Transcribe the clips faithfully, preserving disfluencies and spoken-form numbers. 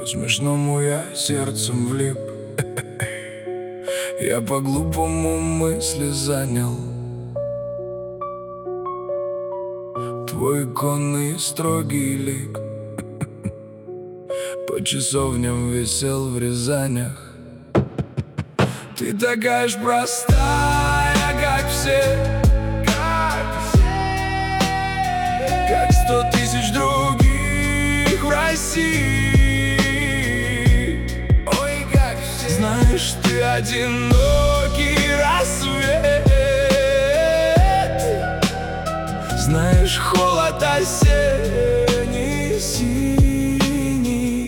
Смешному я сердцем влип. Я по-глупому мысли занял. Твой иконный строгий лик по часовням висел в Рязанях. Ты такая ж простая, как все, как сто тысяч других в России. Ой, как все. Знаешь, ты одинокий рассвет, знаешь, холод осенний синий.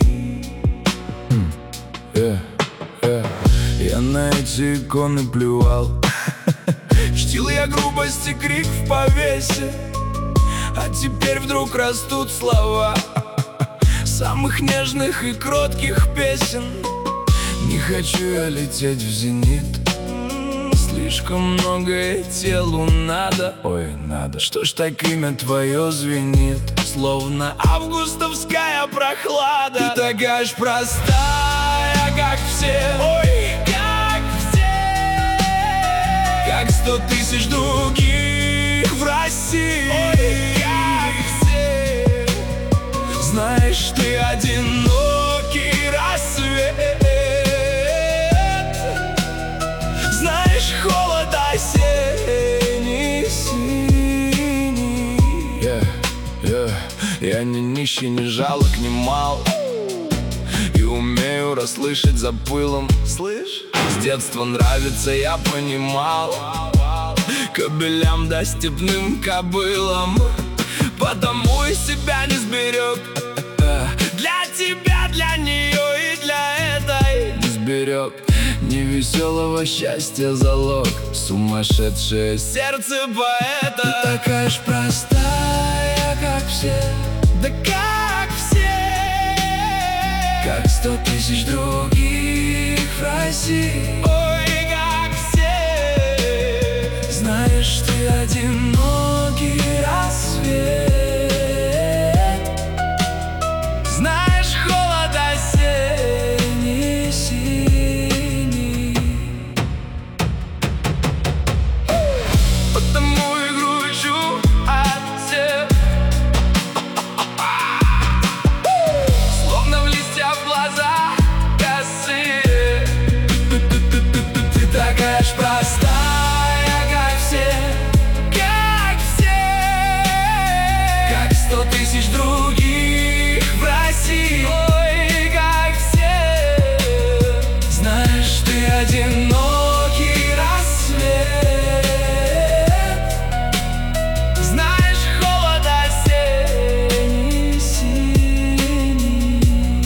э, э. Я на эти иконы плевал. Чтил я грубость и крик в повесе, а теперь вдруг растут слова самых нежных и кротких песен. Не хочу я лететь в зенит, слишком многое телу надо. Ой, надо. Что ж так имя твое звенит, словно августовская прохлада. Ты такая ж простая, как все. Ой, как все, как сто тысяч других в России. Ой, как все. Знаешь, ты одинокий рассвет, знаешь, холод осенний синий. yeah, yeah. Я не нищий, не жалок, не мал, и умею расслышать за пылом. Слышь? С детства нравится, я понимал, кобелям да степным кобылам, потому и себя не сберег. Для тебя, для нее и для этой не сберег. Невеселого счастья залог, сумасшедшее сердце поэта. Ты такая ж простая, как все, да как все, как сто тысяч других в России. Ой, как все. Знаешь, ты одинокий рассвет, знаешь, холод осенний синий. Потому и гручу от всех, словно в листья в глаза косые. Ты такая ж простая, как все, как все, как сто тысяч других в России. Ой, как все. Знаешь, ты одинокий рассвет, знаешь, холод осенний синий.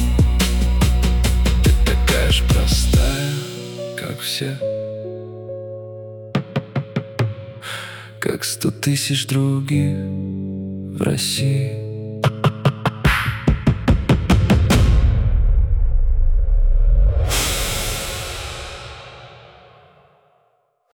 Ты такая ж простая, как все, как сто тысяч других в России.